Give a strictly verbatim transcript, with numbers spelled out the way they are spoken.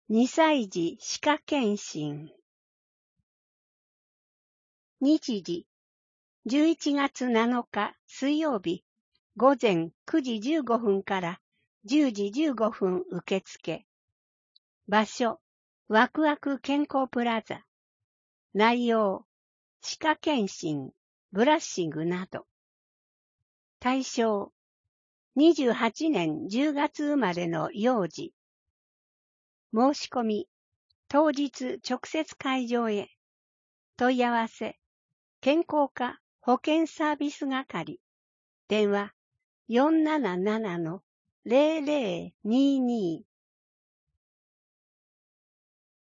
にさい児歯科検診。日時、じゅういちがつなのか水曜日、午前くじじゅうごふんからじゅうじじゅうごふん受付。場所、ワクワク健康プラザ。内容、歯科検診、ブラッシングなど。対象、にじゅうはちねんじゅうがつ生まれの幼児。申し込み、当日直接会場へ。問い合わせ、健康課保健サービス係。電話 よんなななのゼロゼロにーにー